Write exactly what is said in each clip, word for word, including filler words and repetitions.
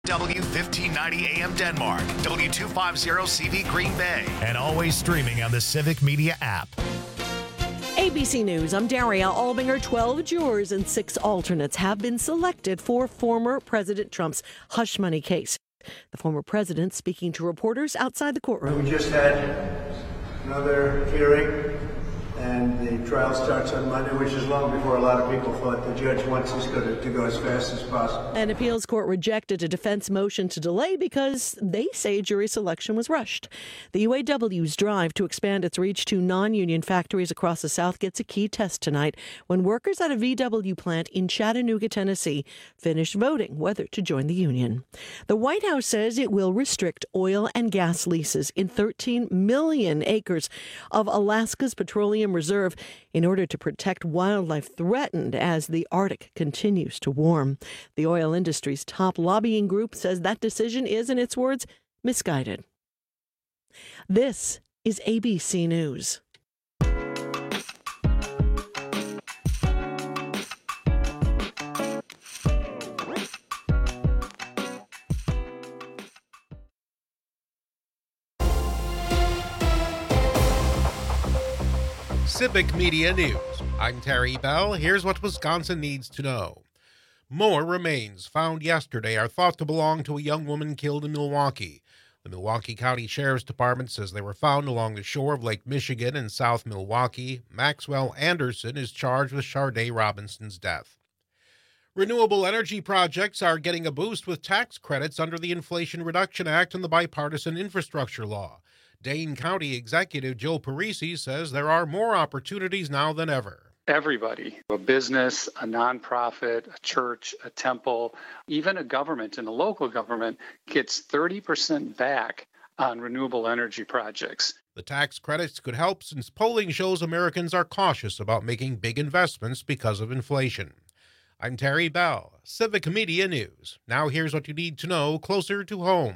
W fifteen ninety A M Denmark, W two fifty C V Green Bay, and always streaming on the Civic Media app. A B C News, I'm Daria Albinger. twelve jurors and six alternates have been selected for former President Trump's hush money case. The former president speaking to reporters outside the courtroom. We just had another hearing, and the trial starts on Monday, which is long before a lot of people thought. The judge wants us to, to go as fast as possible. An appeals court rejected a defense motion to delay because they say jury selection was rushed. The U A W's drive to expand its reach to non-union factories across the South gets a key test tonight when workers at a V W plant in Chattanooga, Tennessee, finished voting whether to join the union. The White House says it will restrict oil and gas leases in thirteen million acres of Alaska's petroleum reserve in order to protect wildlife threatened as the Arctic continues to warm. The oil industry's top lobbying group says that decision is, in its words, misguided. This is A B C News. Civic Media News. I'm Terry Bell. Here's what Wisconsin needs to know. More remains found yesterday are thought to belong to a young woman killed in Milwaukee. The Milwaukee County Sheriff's Department says they were found along the shore of Lake Michigan in South Milwaukee. Maxwell Anderson is charged with Sharday Robinson's death. Renewable energy projects are getting a boost with tax credits under the Inflation Reduction Act and the bipartisan infrastructure law. Dane County Executive Joe Parisi says there are more opportunities now than ever. Everybody, a business, a nonprofit, a church, a temple, even a government and a local government gets thirty percent back on renewable energy projects. The tax credits could help since polling shows Americans are cautious about making big investments because of inflation. I'm Terry Bell, Civic Media News. Now here's what you need to know closer to home.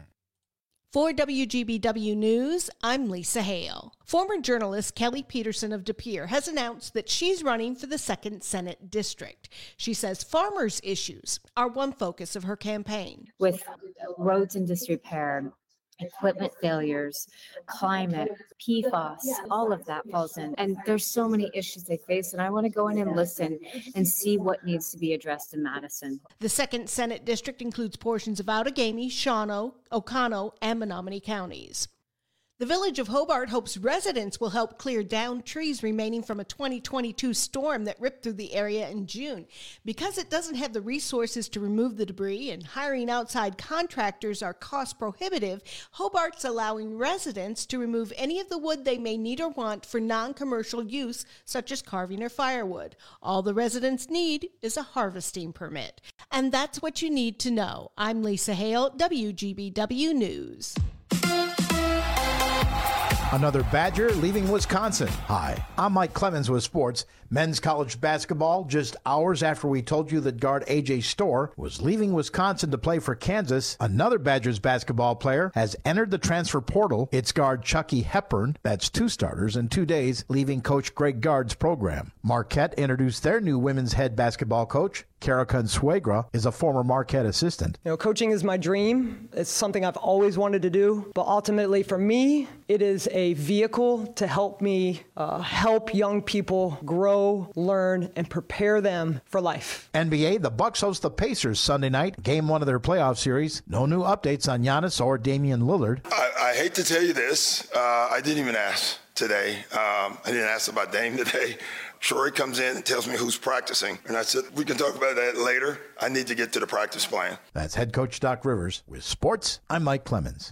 For W G B W News, I'm Lisa Hale. Former journalist Kelly Peterson of De Pere has announced that she's running for the second Senate district. She says farmers' issues are one focus of her campaign. With roads in disrepair, equipment failures, climate, P FAS, all of that falls in. And there's so many issues they face, and I want to go in and listen and see what needs to be addressed in Madison. The second Senate district includes portions of Outagamie, Shawano, Oconto, and Menominee counties. The Village of Hobart hopes residents will help clear down trees remaining from a twenty twenty-two storm that ripped through the area in June. Because it doesn't have the resources to remove the debris and hiring outside contractors are cost prohibitive, Hobart's allowing residents to remove any of the wood they may need or want for non-commercial use, such as carving or firewood. All the residents need is a harvesting permit. And that's what you need to know. I'm Lisa Hale, W G B W News. Another Badger leaving Wisconsin. Hi, I'm Mike Clemens with sports. Men's college basketball, just hours after we told you that guard A J Storr was leaving Wisconsin to play for Kansas, another Badgers basketball player has entered the transfer portal. It's guard Chucky Hepburn. That's two starters in two days, leaving Coach Greg Gard's program. Marquette introduced their new women's head basketball coach. Kara Consuegra is a former Marquette assistant. You know, coaching is my dream. It's something I've always wanted to do. But ultimately, for me, it is a vehicle to help me uh, help young people grow, learn, and prepare them for life. N B A, the Bucks host the Pacers Sunday night, game one of their playoff series. No new updates on Giannis or Damian Lillard. I, I hate to tell you this. Uh, I didn't even ask today. Um, I didn't ask about Dame today. Troy comes in and tells me who's practicing. And I said, we can talk about that later. I need to get to the practice plan. That's head coach Doc Rivers. With sports, I'm Mike Clemens.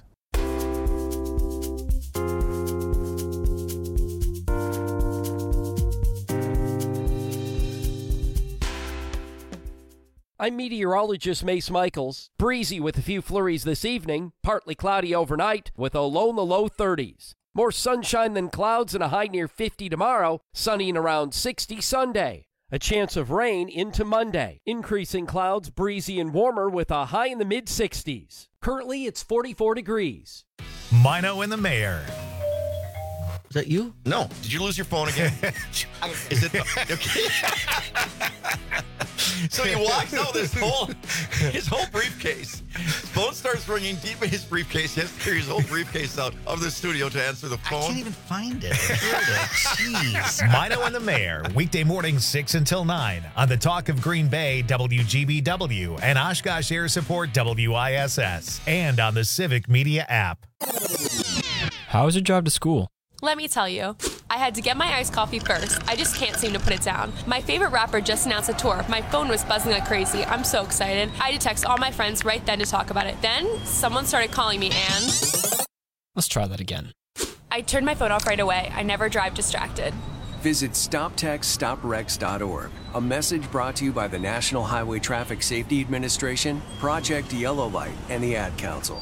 I'm meteorologist Mace Michaels. Breezy with a few flurries this evening, partly cloudy overnight with a low in the low thirties. More sunshine than clouds and a high near fifty tomorrow, sunny and around sixty Sunday. A chance of rain into Monday. Increasing clouds, breezy and warmer with a high in the mid-sixties. Currently, it's forty-four degrees. Mino and the Mayor. Is that you? No. Did you lose your phone again? Is it? Okay. So he walks out this whole, his whole briefcase. His phone starts ringing deep in his briefcase. He has to carry his whole briefcase out of the studio to answer the phone. I can't even find it. Jeez. Mino and the Mayor, weekday mornings six until nine on the Talk of Green Bay, W G B W, and Oshkosh Air Support, W I S S, and on the Civic Media app. How was your drive to school? Let me tell you, I had to get my iced coffee first. I just can't seem to put it down. My favorite rapper just announced a tour. My phone was buzzing like crazy. I'm so excited. I had to text all my friends right then to talk about it. Then someone started calling me and... Let's try that again. I turned my phone off right away. I never drive distracted. Visit stop text stop wrecks dot org. A message brought to you by the National Highway Traffic Safety Administration, Project Yellow Light, and the Ad Council.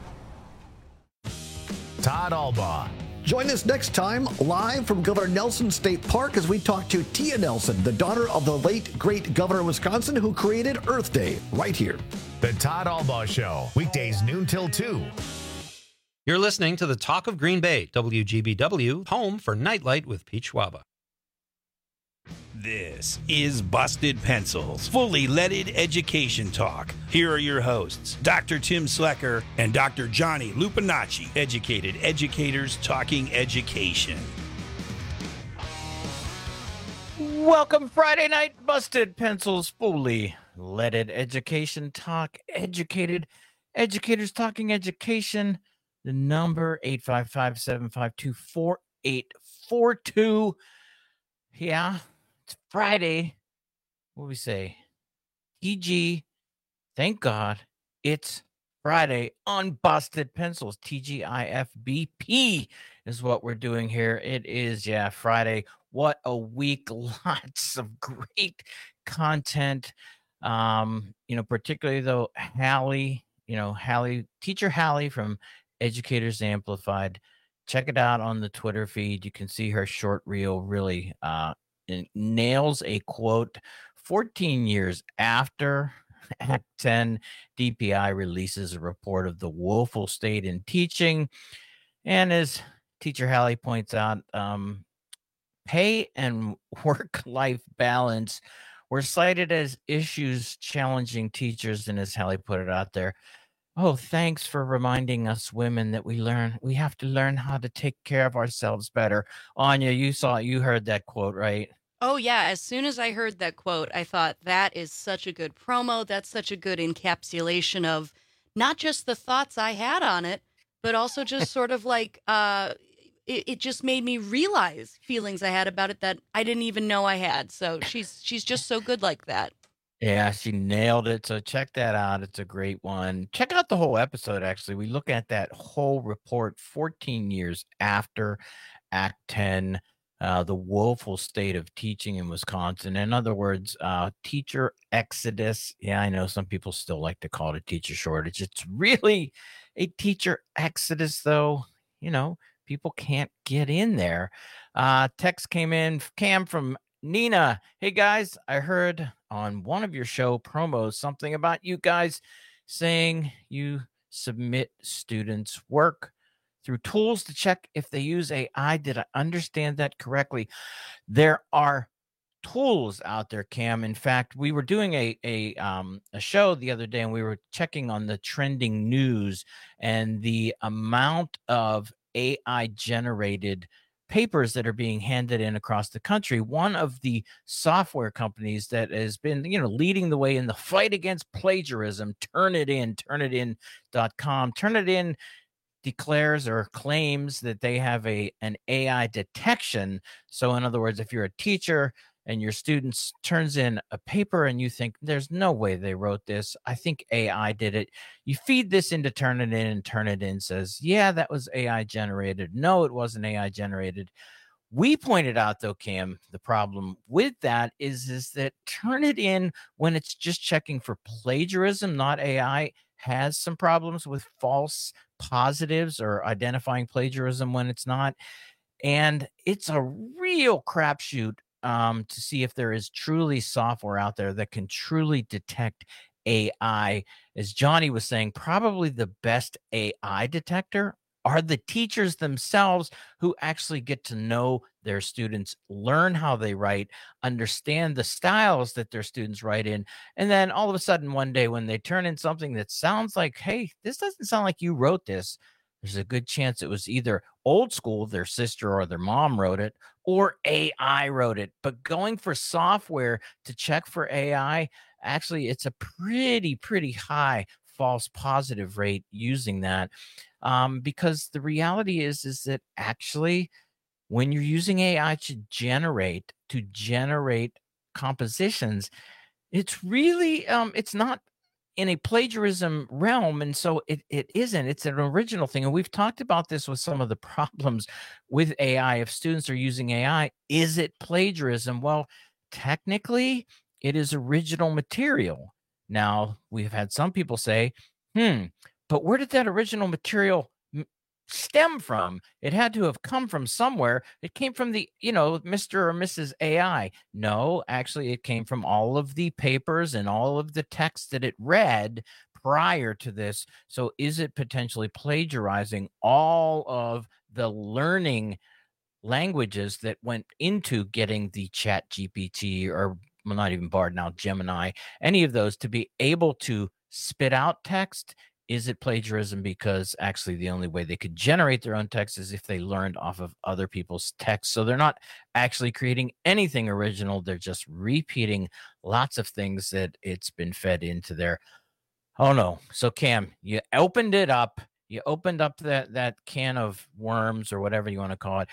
Todd Albaugh. Join us next time live from Governor Nelson State Park as we talk to Tia Nelson, the daughter of the late, great governor of Wisconsin who created Earth Day, right here. The Todd Albaugh Show, weekdays noon till two. You're listening to the Talk of Green Bay, W G B W, home for Nightlight with Pete Schwaba. This is Busted Pencils, fully leaded education talk. Here are your hosts, Doctor Tim Slecker and Doctor Johnny Lupinacci, educated educators talking education. Welcome, Friday night, Busted Pencils, fully leaded education talk, educated educators talking education. The number eight five five, seven five two, four eight four two. Yeah. It's Friday. What do we say? T G. Thank God it's Friday on Busted Pencils. T G I F B P is what we're doing here. It is, yeah, Friday. What a week. Lots of great content. Um, you know, particularly though, Hallie, you know, Hallie, teacher Hallie from Educators Amplified. Check it out on the Twitter feed. You can see her short reel really uh It nails a quote fourteen years after Act ten, D P I releases a report of the woeful state in teaching. And as teacher Hallie points out, um, pay and work-life balance were cited as issues challenging teachers. And as Hallie put it out there, oh, thanks for reminding us women that we learn, we have to learn how to take care of ourselves better. Anya, you saw, you heard that quote, right? Oh, yeah. As soon as I heard that quote, I thought that is such a good promo. That's such a good encapsulation of not just the thoughts I had on it, but also just sort of like, uh, it, it just made me realize feelings I had about it that I didn't even know I had. So she's, she's just so good like that. Yeah, she nailed it. So check that out. It's a great one. Check out the whole episode, actually. We look at that whole report fourteen years after Act ten, uh, the woeful state of teaching in Wisconsin. In other words, uh, teacher exodus. Yeah, I know some people still like to call it a teacher shortage. It's really a teacher exodus, though. You know, people can't get in there. Uh, text came in, Cam from Nina. Hey, guys, I heard on one of your show promos something about you guys saying you submit students' work through tools to check if they use A I. Did I understand that correctly? There are tools out there, Cam. In fact, we were doing a a um a show the other day, and we were checking on the trending news and the amount of A I generated papers that are being handed in across the country. One of the software companies that has been, you know, leading the way in the fight against plagiarism, Turnitin, Turnitin dot com. Turnitin declares or claims that they have a an A I detection. So in other words, if you're a teacher and your students turns in a paper and you think there's no way they wrote this, I think A I did it. You feed this into Turnitin, and Turnitin says, yeah, that was A I generated. No, it wasn't A I generated. We pointed out, though, Cam, the problem with that is, is that Turnitin, when it's just checking for plagiarism, not A I, has some problems with false positives or identifying plagiarism when it's not. And it's a real crapshoot um, to see if there is truly software out there that can truly detect A I. As Johnny was saying, probably the best A I detector are the teachers themselves who actually get to know their students learn how they write, understand the styles that their students write in. And then all of a sudden, one day when they turn in something that sounds like, hey, this doesn't sound like you wrote this, there's a good chance it was either old school, their sister or their mom wrote it, or A I wrote it. But going for software to check for A I, actually, it's a pretty, pretty high false positive rate using that. Um, because the reality is, is that actually, when you're using A I to generate, to generate compositions, it's really, um, it's not in a plagiarism realm. And so it, it isn't, it's an original thing. And we've talked about this with some of the problems with A I. If students are using A I, is it plagiarism? Well, technically it is original material. Now we've had some people say, hmm, but where did that original material m- stem from? It had to have come from somewhere. It came from the, you know, Mister or Missus A I. No, actually, it came from all of the papers and all of the text that it read prior to this. So is it potentially plagiarizing all of the learning languages that went into getting the Chat G P T, or well, not even Bard now, Gemini, any of those, to be able to spit out text? Is it plagiarism? Because actually the only way they could generate their own text is if they learned off of other people's text. So they're not actually creating anything original. They're just repeating lots of things that it's been fed into there. Oh no. So Cam, you opened it up. You opened up that, that can of worms, or whatever you want to call it.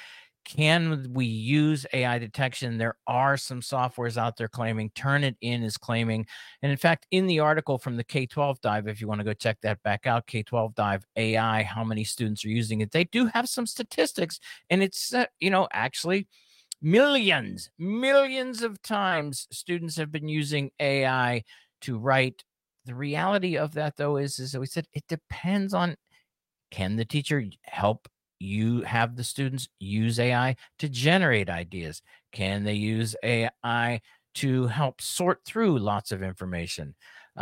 Can we use A I detection? There are some softwares out there claiming. Turnitin is claiming. And in fact, in the article from the K twelve Dive, if you want to go check that back out, K twelve Dive A I, how many students are using it, they do have some statistics. And it's, uh, you know, actually millions, millions of times students have been using A I to write. The reality of that, though, is, is that we said it depends on, can the teacher help you have the students use A I to generate ideas? Can they use A I to help sort through lots of information?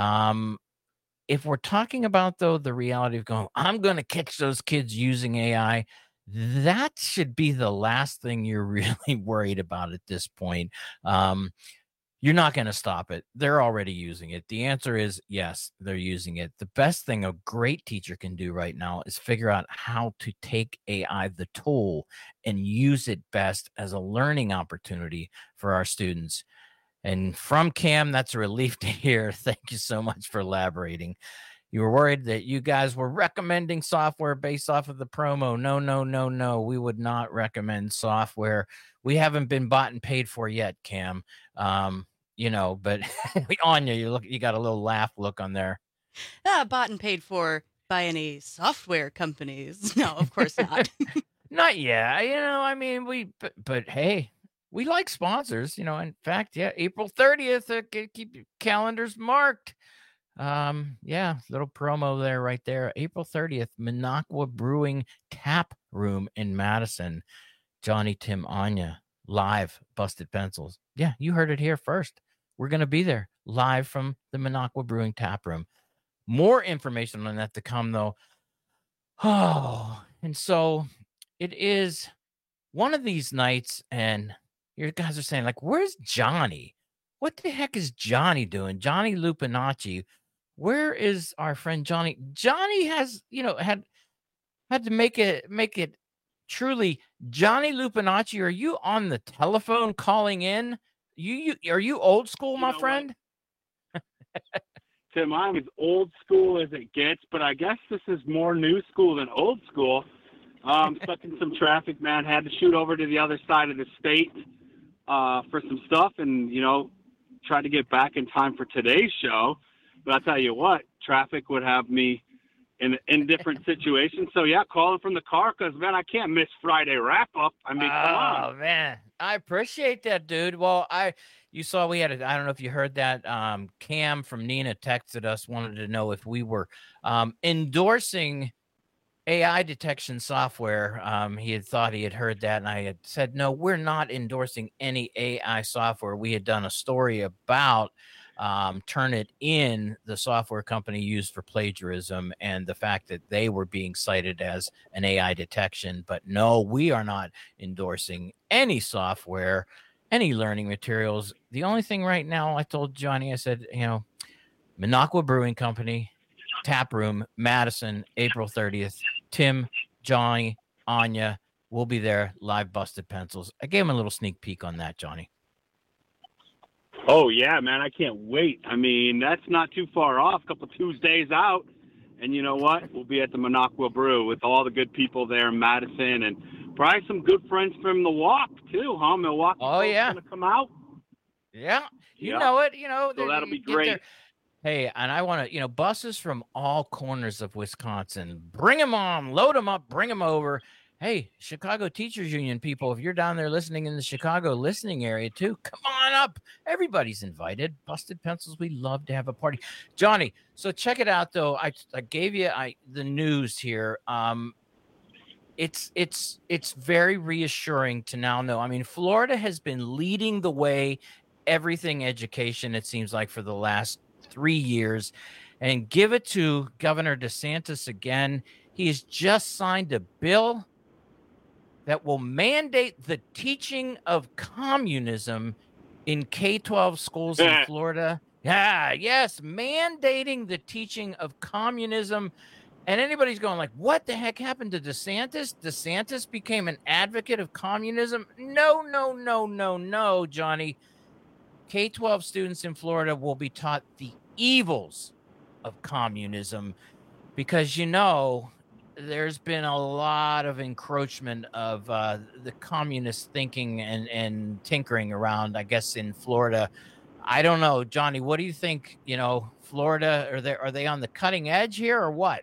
Um, if we're talking about, though, the reality of going, I'm going to catch those kids using A I, that should be the last thing you're really worried about at this point. Um, You're not going to stop it. They're already using it. The answer is yes, they're using it. The best thing a great teacher can do right now is figure out how to take A I, the tool, and use it best as a learning opportunity for our students. And from Cam, that's a relief to hear. Thank you so much for elaborating. You were worried that you guys were recommending software based off of the promo. No, no, no, no. We would not recommend software. We haven't been bought and paid for yet, Cam. Um, you know, but Anya, you look, you got a little laugh look on there. Ah, bought and paid for by any software companies. No, of course not. Not yet. You know, I mean, we, but, but hey, we like sponsors, you know. In fact, yeah, April thirtieth, uh, keep your calendars marked. Um, yeah, little promo there, right there. April thirtieth, Minocqua Brewing Tap Room in Madison. Johnny, Tim, Anya, live Busted Pencils. Yeah, you heard it here first. We're going to be there live from the Minocqua Brewing Tap Room. More information on that to come, though. Oh, and so it is one of these nights, and you guys are saying, like, where's Johnny? What the heck is Johnny doing? Johnny Lupinacci. Where is our friend Johnny? Johnny has, you know, had had to make it make it truly. Johnny Lupinacci, are you on the telephone calling in? You, you are you old school, my know friend? Tim, I'm as old school as it gets, but I guess this is more new school than old school. Um, stuck in some traffic, man. Had to shoot over to the other side of the state uh, for some stuff, and you know, try to get back in time for today's show. But I'll tell you what, traffic would have me in in different situations. So yeah, calling from the car because man, I can't miss Friday wrap up. I mean, come on. Oh man, I appreciate that, dude. Well, I you saw we had a, I don't know if you heard that. Um, Cam from Nina texted us, wanted to know if we were um, endorsing A I detection software. Um, he had thought he had heard that, and I had said no, we're not endorsing any A I software. We had done a story about um, turn it in the software company used for plagiarism, and the fact that they were being cited as an A I detection. But no, we are not endorsing any software, any learning materials. The only thing right now, I told Johnny, I said, you know, Minocqua Brewing Company, Tap Room, Madison, April thirtieth. Tim, Johnny, Anya will be there, live Busted Pencils. I gave him a little sneak peek on that, Johnny. Oh, yeah, man, I can't wait. I mean, that's not too far off, a couple Tuesdays out. And you know what? We'll be at the Minocqua Brew with all the good people there in Madison and probably some good friends from the walk, too, huh? Milwaukee. Oh, yeah. Going to come out. Yeah, you Yeah. know it. You know, So that'll be get great. there. Hey, and I want to, you know, buses from all corners of Wisconsin, bring them on, load them up, bring them over. Hey, Chicago Teachers Union people, if you're down there listening in the Chicago listening area too, come on up. Everybody's invited. Busted Pencils, we love to have a party. Johnny, so check it out though. I I gave you I the news here. Um, it's it's it's very reassuring to now know. I mean, Florida has been leading the way, everything education, it seems like, for the last three years, and give it to Governor DeSantis again. He has just signed a bill that will mandate the teaching of communism in K twelve schools in Florida. Yeah, yes, mandating the teaching of communism. And anybody's going like, what the heck happened to DeSantis? DeSantis became an advocate of communism? No, no, no, no, no, Johnny. K twelve students in Florida will be taught the evils of communism because, you know, there's been a lot of encroachment of uh, the communist thinking and, and tinkering around, I guess, in Florida. I don't know, Johnny, what do you think? You know, Florida, are they, are they on the cutting edge here or what?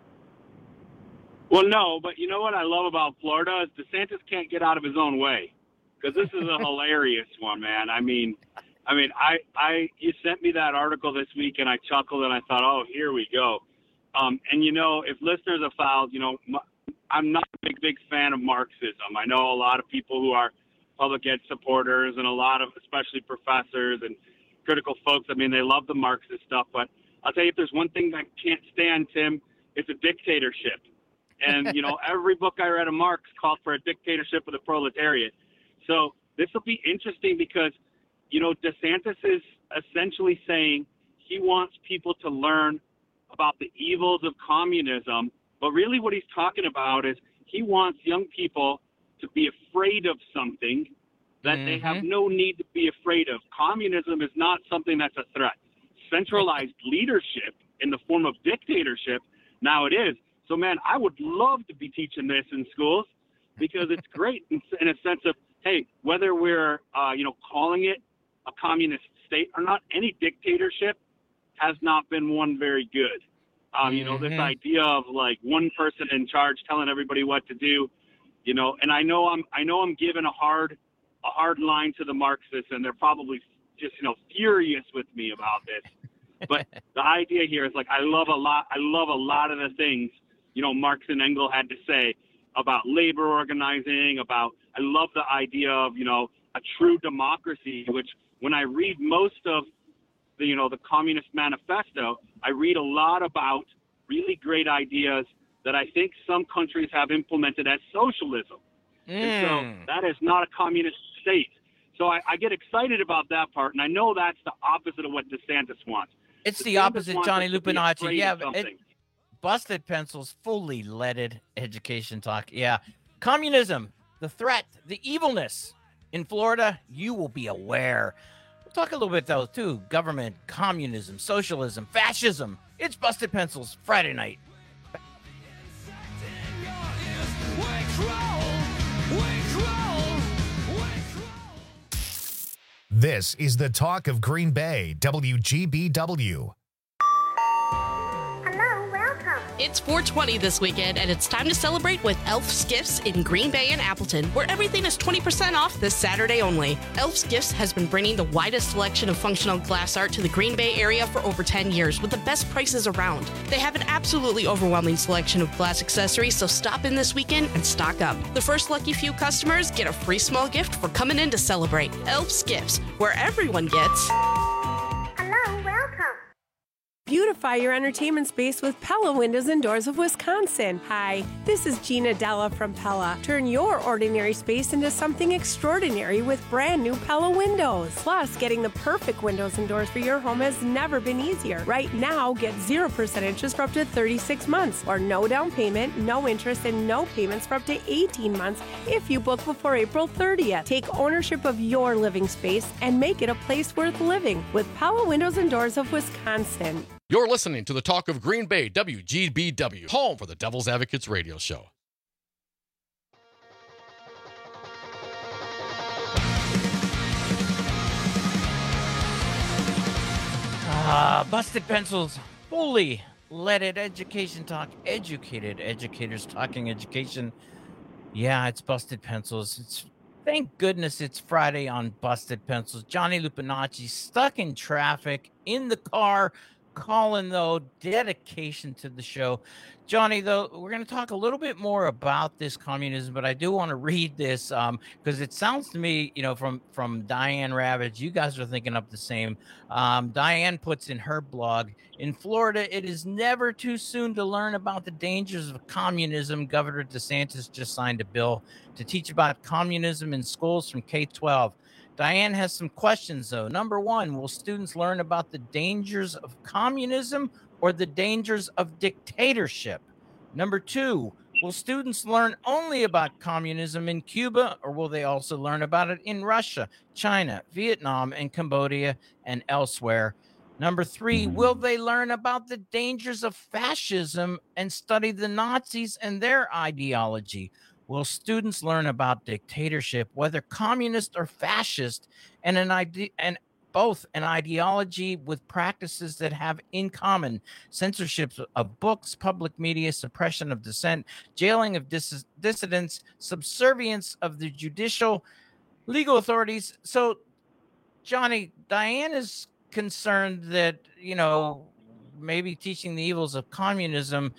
Well, no, but you know what I love about Florida is DeSantis can't get out of his own way because this is a hilarious one, man. I mean, I mean, I, I, you sent me that article this week and I chuckled and I thought, oh, here we go. Um, and, you know, if listeners have followed, you know, m- I'm not a big, big fan of Marxism. I know a lot of people who are public ed supporters and a lot of, especially professors and critical folks. I mean, they love the Marxist stuff. But I'll tell you, if there's one thing that I can't stand, Tim, it's a dictatorship. And, you know, every book I read of Marx called for a dictatorship of the proletariat. So this will be interesting because, you know, DeSantis is essentially saying he wants people to learn about the evils of communism, but really what he's talking about is he wants young people to be afraid of something that mm-hmm. they have no need to be afraid of. Communism is not something that's a threat. Centralized leadership in the form of dictatorship, now it is. So, man, I would love to be teaching this in schools because it's great in, in a sense of, hey, whether we're, uh, you know, calling it a communist state or not, any dictatorship has not been one very good. Um, you know, this Mhm. idea of like one person in charge telling everybody what to do, you know, and I know I'm, I know I'm giving a hard, a hard line to the Marxists and they're probably just, you know, furious with me about this. But the idea here is like, I love a lot, I love a lot of the things, you know, Marx and Engels had to say about labor organizing, about, I love the idea of, you know, a true democracy, which when I read most of the, you know, the Communist Manifesto, I read a lot about really great ideas that I think some countries have implemented as socialism. Mm. And so that is not a communist state. So I, I get excited about that part, and I know that's the opposite of what DeSantis wants. It's DeSantis the opposite, wants Johnny us to be Lupinacci. afraid Yeah, of but it, something. Busted Pencils, fully leaded education talk. Yeah. Communism, the threat, the evilness in Florida, you will be aware. We'll talk a little bit, though, too. Government, communism, socialism, fascism. It's Busted Pencils, Friday night. This is the talk of Green Bay, W G B W. It's four twenty this weekend, and it's time to celebrate with Elf's Gifts in Green Bay and Appleton, where everything is twenty percent off this Saturday only. Elf's Gifts has been bringing the widest selection of functional glass art to the Green Bay area for over ten years with the best prices around. They have an absolutely overwhelming selection of glass accessories, so stop in this weekend and stock up. The first lucky few customers get a free small gift for coming in to celebrate. Elf's Gifts, where everyone gets... Hello, Beautify your entertainment space with Pella Windows and Doors of Wisconsin. Hi, this is Gina Della from Pella. Turn your ordinary space into something extraordinary with brand new Pella windows. Plus, getting the perfect windows and doors for your home has never been easier. Right now, get zero percent interest for up to thirty-six months, or no down payment, no interest, and no payments for up to eighteen months if you book before April thirtieth. Take ownership of your living space and make it a place worth living with Pella Windows and Doors of Wisconsin. You're listening to the Talk of Green Bay, W G B W, home for the Devil's Advocates radio show. Ah, Busted Pencils, fully leaded education talk, educated educators talking education. Yeah, it's Busted Pencils. It's thank goodness it's Friday on Busted Pencils. Johnny Lupinacci stuck in traffic in the car, calling though dedication to the show. Johnny, though, we're going to talk a little bit more about this communism, but I do want to read this um because it sounds to me, you know, from from Diane Ravage, you guys are thinking up the same. um Diane puts in her blog, in Florida, it is never too soon to learn about the dangers of communism. Governor DeSantis just signed a bill to teach about communism in schools from K twelve. Diane has some questions, though. Number one, will students learn about the dangers of communism or the dangers of dictatorship? Number two, will students learn only about communism in Cuba, or will they also learn about it in Russia, China, Vietnam, and Cambodia, and elsewhere? Number three, will they learn about the dangers of fascism and study the Nazis and their ideology? Will students learn about dictatorship, whether communist or fascist, and an idea and both an ideology with practices that have in common censorship of books, public media, suppression of dissent, jailing of dis- dissidents, subservience of the judicial, legal authorities? So, Johnny, Diane is concerned that, you know, maybe teaching the evils of communism,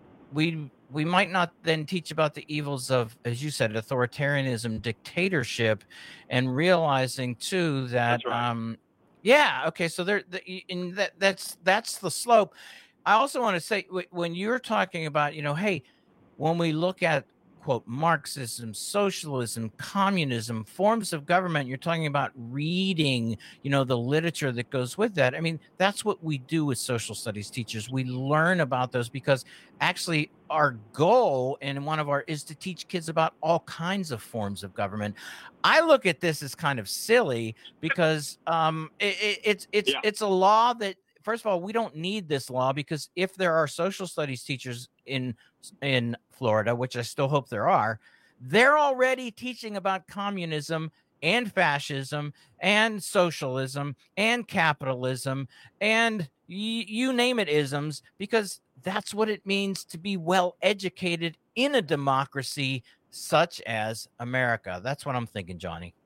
we we might not then teach about the evils of, as you said, authoritarianism, dictatorship, and realizing too that, That's right. um, yeah, okay, so there, the, in that that's that's the slope. I also want to say, wh- when you're talking about, you know, hey, when we look at quote Marxism, socialism, communism, forms of government, you're talking about reading, you know, the literature that goes with that. I mean, that's what we do as social studies teachers. We learn about those because actually our goal and one of our is to teach kids about all kinds of forms of government. I look at this as kind of silly because um, it, it, it's it's Yeah. it's a law that, first of all, we don't need this law, because if there are social studies teachers in in Florida, which I still hope there are, they're already teaching about communism and fascism and socialism and capitalism and y- you name it isms, because that's what it means to be well educated in a democracy such as America. That's what I'm thinking, Johnny.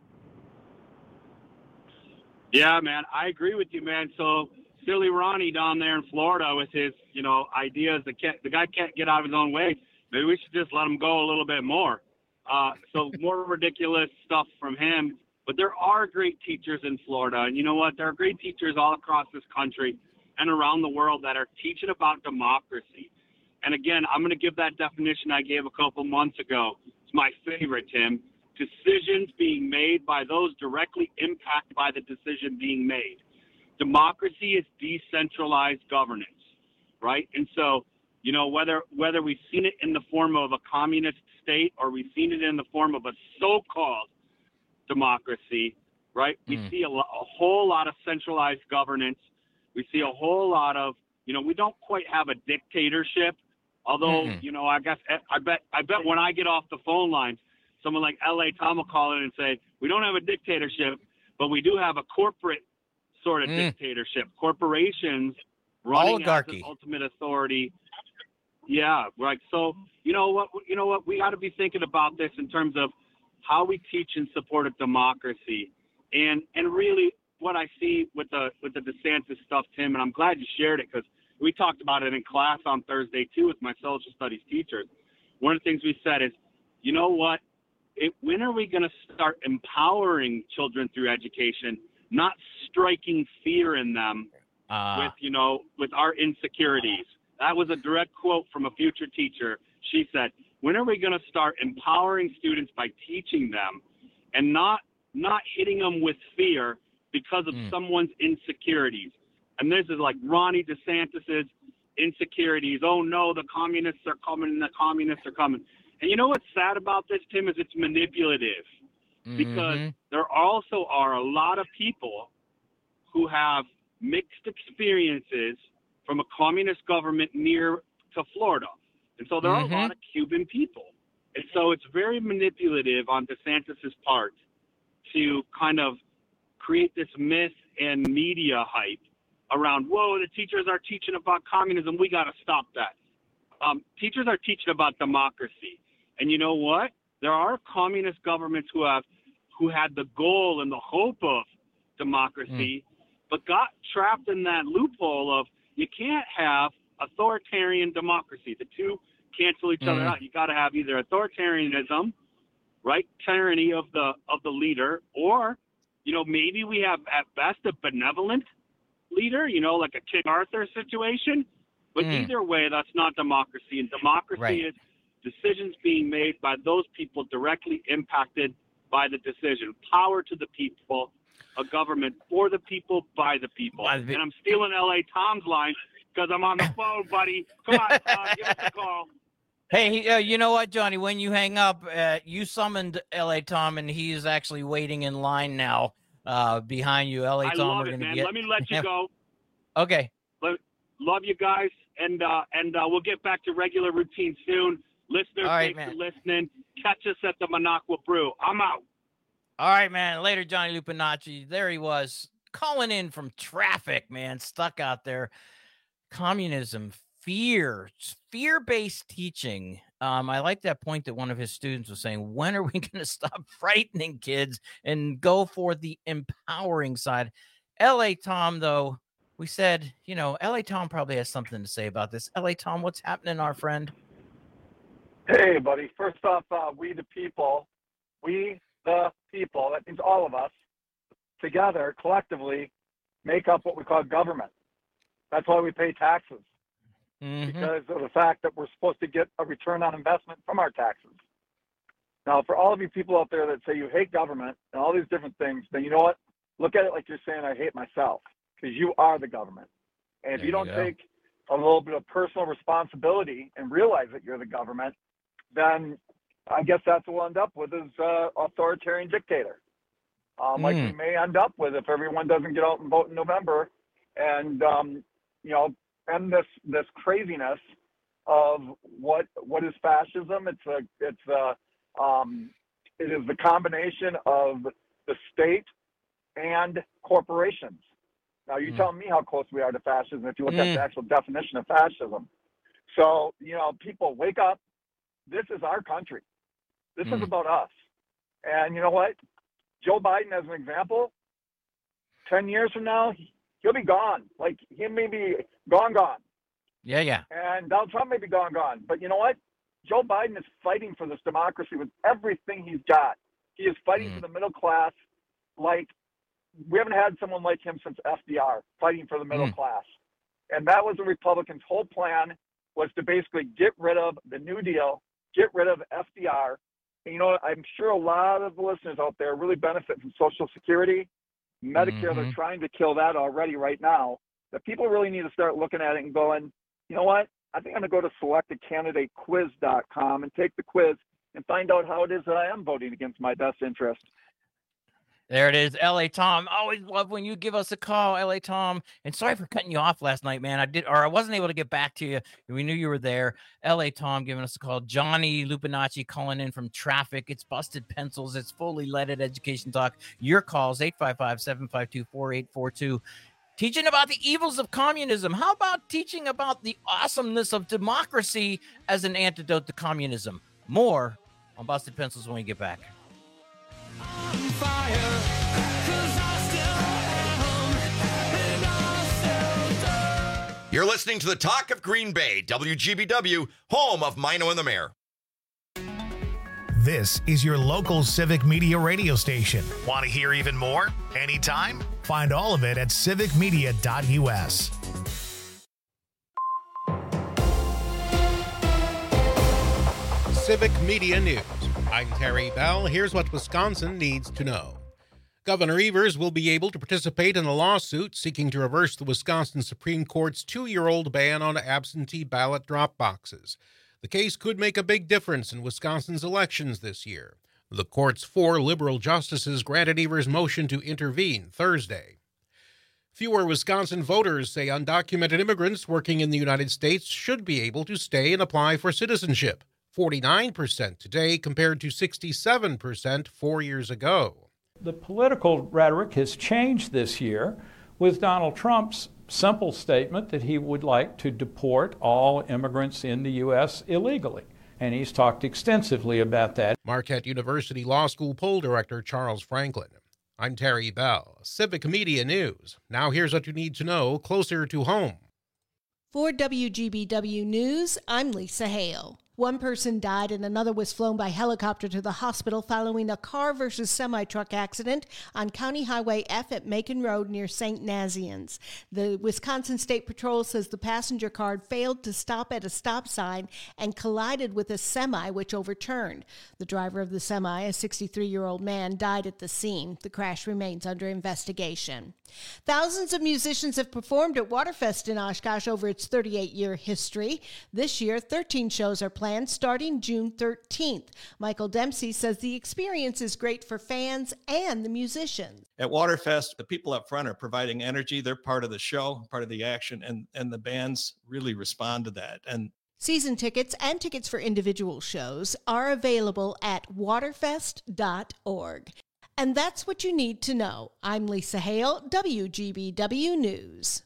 Yeah, man, I agree with you, man. So silly Ronnie down there in Florida with his, you know, ideas. The can't, the guy can't get out of his own way. Maybe we should just let him go a little bit more. Uh, so more ridiculous stuff from him. But there are great teachers in Florida, and you know what? There are great teachers all across this country and around the world that are teaching about democracy. And again, I'm going to give that definition I gave a couple months ago. It's my favorite, Tim. Decisions being made by those directly impacted by the decision being made. Democracy is decentralized governance, right? And so, you know, whether whether we've seen it in the form of a communist state or we've seen it in the form of a so-called democracy, right? We Mm. see a, lo- a whole lot of centralized governance. We see a whole lot of, you know, we don't quite have a dictatorship, although, Mm-mm. you know, I guess I bet I bet when I get off the phone lines, someone like L A Tom will call in and say, we don't have a dictatorship, but we do have a corporate sort of Mm. dictatorship. Corporations running as Oligarchy. the ultimate authority. Yeah, right. So you know what? You know what? We got to be thinking about this in terms of how we teach and support a democracy, and and really what I see with the with the DeSantis stuff, Tim. And I'm glad you shared it because we talked about it in class on Thursday too with my social studies teachers. One of the things we said is, you know what? It, when are we going to start empowering children through education, not striking fear in them Uh, with, you know, with our insecurities. That was a direct quote from a future teacher. She said, when are we going to start empowering students by teaching them and not not hitting them with fear because of Mm. someone's insecurities? And this is like Ronnie DeSantis's insecurities. Oh, no, the communists are coming, the communists are coming. And you know what's sad about this, Tim, is it's manipulative. Because Mhm. there also are a lot of people who have mixed experiences from a communist government near to Florida. And so there Mhm. are a lot of Cuban people. And so it's very manipulative on DeSantis's part to kind of create this myth and media hype around, whoa, the teachers are teaching about communism. We got to stop that. Um, teachers are teaching about democracy. And you know what? There are communist governments who have who had the goal and the hope of democracy, mm. but got trapped in that loophole of you can't have authoritarian democracy. The two cancel each mm. other out. You got to have either authoritarianism, right, tyranny of the of the leader, or you know maybe we have at best a benevolent leader, you know, like a King Arthur situation. But mm. either way, that's not democracy. And democracy right. is decisions being made by those people directly impacted by the decision. Power to the people, a government for the people, by the people. And I'm stealing L A Tom's line because I'm on the phone, buddy. Come on, Tom, give us a call. Hey, uh, you know what, Johnny? When you hang up, uh, you summoned L A Tom, and he is actually waiting in line now uh, behind you. L A I Tom, love we're it, going to man. get. Let me let you go. Okay. Let, love you guys, and uh, and uh, we'll get back to regular routine soon. Listeners, All right, thanks man. for listening. Catch us at the Minocqua Brew. I'm out. All right, man. Later, Johnny Lupinacci. There he was, calling in from traffic, man, stuck out there. Communism, fear, fear-based teaching. Um, I like that point that one of his students was saying, when are we going to stop frightening kids and go for the empowering side? L A Tom, though, we said, you know, L A Tom probably has something to say about this. L A Tom, what's happening, our friend? Hey, buddy. First off, uh, we the people, we the people, that means all of us, together, collectively, make up what we call government. That's why we pay taxes, mm-hmm. because of the fact that we're supposed to get a return on investment from our taxes. Now, for all of you people out there that say you hate government and all these different things, then you know what? Look at it like you're saying I hate myself, because you are the government. And if there you don't you go. take a little bit of personal responsibility and realize that you're the government, then I guess that's what we'll end up with is uh, authoritarian dictator. Um, mm. Like we may end up with if everyone doesn't get out and vote in November and, um, you know, end this, this craziness of what what is fascism. It's a, it's a, um, it is the combination of the state and corporations. Now, you mm. tell me how close we are to fascism if you look mm. at the actual definition of fascism. So, you know, people, wake up. This is our country. This mm. is about us. And you know what? Joe Biden, as an example, ten years from now, he'll be gone. Like, he may be gone, gone. Yeah, yeah. And Donald Trump may be gone, gone. But you know what? Joe Biden is fighting for this democracy with everything he's got. He is fighting mm. for the middle class like we haven't had someone like him since F D R, fighting for the middle mm. class. And that was the Republicans' whole plan, was to basically get rid of the New Deal, get rid of F D R. And, you know, I'm sure a lot of the listeners out there really benefit from Social Security, Medicare. Mm-hmm. They're trying to kill that already right now. The people really need to start looking at it and going, you know what? I think I'm going to go to select a candidate quiz dot com and take the quiz and find out how it is that I am voting against my best interest. There it is, L A Tom. Always love when you give us a call, L A Tom. And sorry for cutting you off last night, man. I did, or I wasn't able to get back to you. We knew you were there. L A Tom giving us a call. Johnny Lupinacci calling in from traffic. It's Busted Pencils. It's Fully Leaded Education Talk. Your calls, eight five five, seven five two, four eight four two. Teaching about the evils of communism. How about teaching about the awesomeness of democracy as an antidote to communism? More on Busted Pencils when we get back. You're listening to the Talk of Green Bay, W G B W, home of Mino and the Mayor. This is your local Civic Media radio station. Want to hear even more? Anytime? Find all of it at civic media dot u s. Civic Media News. I'm Terry Bell. Here's what Wisconsin needs to know. Governor Evers will be able to participate in a lawsuit seeking to reverse the Wisconsin Supreme Court's two-year-old ban on absentee ballot drop boxes. The case could make a big difference in Wisconsin's elections this year. The court's four liberal justices granted Evers' motion to intervene Thursday. Fewer Wisconsin voters say undocumented immigrants working in the United States should be able to stay and apply for citizenship. forty-nine percent today compared to sixty-seven percent four years ago. The political rhetoric has changed this year with Donald Trump's simple statement that he would like to deport all immigrants in the U S illegally. And he's talked extensively about that. Marquette University Law School poll director Charles Franklin. I'm Terry Bell, Civic Media News. Now here's what you need to know closer to home. For W G B W News, I'm Lisa Hale. One person died and another was flown by helicopter to the hospital following a car versus semi-truck accident on County Highway F at Macon Road near Saint Nazianz. The Wisconsin State Patrol says the passenger car failed to stop at a stop sign and collided with a semi, which overturned. The driver of the semi, a sixty-three-year-old man, died at the scene. The crash remains under investigation. Thousands of musicians have performed at Waterfest in Oshkosh over its thirty-eight-year history. This year, thirteen shows are planned starting June thirteenth. Michael Dempsey says the experience is great for fans and the musicians. At Waterfest, the people up front are providing energy. They're part of the show, part of the action, and, and the bands really respond to that. And season tickets and tickets for individual shows are available at waterfest dot org. And that's what you need to know. I'm Lisa Hale, W G B W News.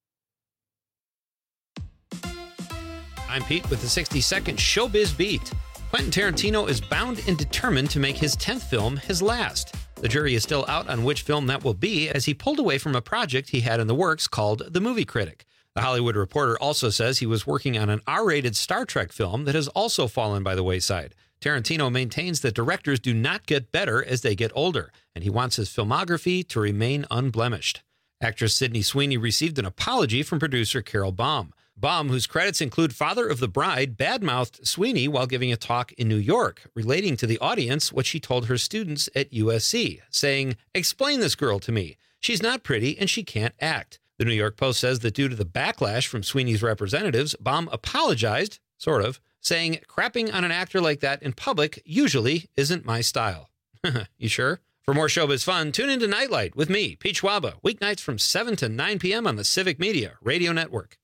I'm Pete with the sixty-second Showbiz Beat. Quentin Tarantino is bound and determined to make his tenth film his last. The jury is still out on which film that will be, as he pulled away from a project he had in the works called The Movie Critic. The Hollywood Reporter also says he was working on an R-rated Star Trek film that has also fallen by the wayside. Tarantino maintains that directors do not get better as they get older, and he wants his filmography to remain unblemished. Actress Sydney Sweeney received an apology from producer Carol Baum. Baum, whose credits include Father of the Bride, badmouthed Sweeney while giving a talk in New York, relating to the audience what she told her students at U S C, saying, "Explain this girl to me. She's not pretty and she can't act." The New York Post says that due to the backlash from Sweeney's representatives, Baum apologized, sort of, saying, "Crapping on an actor like that in public usually isn't my style." You sure? For more showbiz fun, tune into Nightlight with me, Pete Schwaba, weeknights from seven to nine p.m. on the Civic Media Radio Network.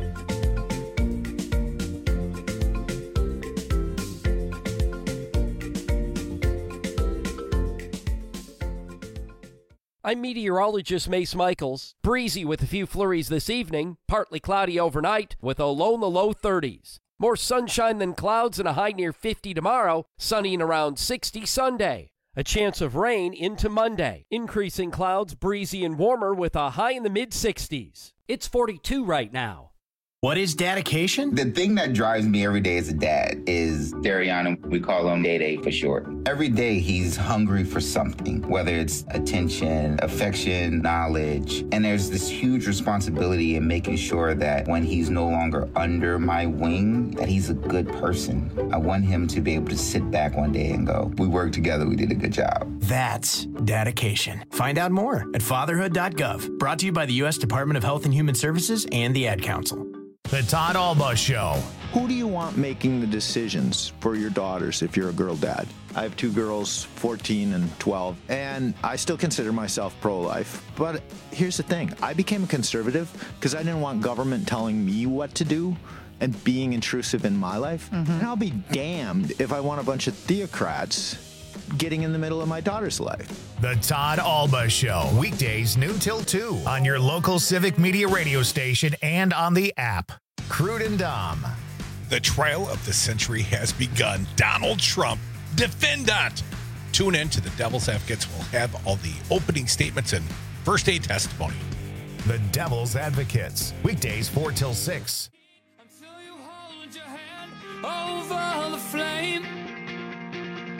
I'm meteorologist Mace Michaels. Breezy with a few flurries this evening, partly cloudy overnight with a low in the low thirties. More sunshine than clouds and a high near fifty tomorrow, sunny and around sixty Sunday. A chance of rain into Monday. Increasing clouds, breezy and warmer with a high in the mid-sixties. It's forty-two right now. What is dedication? The thing that drives me every day as a dad is Dariana. We call him Day Day for short. Every day he's hungry for something, whether it's attention, affection, knowledge. And there's this huge responsibility in making sure that when he's no longer under my wing, that he's a good person. I want him to be able to sit back one day and go, we worked together, we did a good job. That's dedication. Find out more at fatherhood dot gov. Brought to you by the U S Department of Health and Human Services and the Ad Council. The Todd Alba Show. Who do you want making the decisions for your daughters if you're a girl dad? I have two girls, fourteen and twelve, and I still consider myself pro-life. But here's the thing. I became a conservative because I didn't want government telling me what to do and being intrusive in my life. Mm-hmm. And I'll be damned if I want a bunch of theocrats getting in the middle of my daughter's life. The Todd Alba Show, weekdays noon till two on your local Civic Media radio station and on the app. Crude and Dom. The trial of the century has begun. Donald Trump, defendant. Tune in to the Devil's Advocates. We'll have all the opening statements and first day testimony. The Devil's Advocates, weekdays four till six. Until you hold your hand over the flame.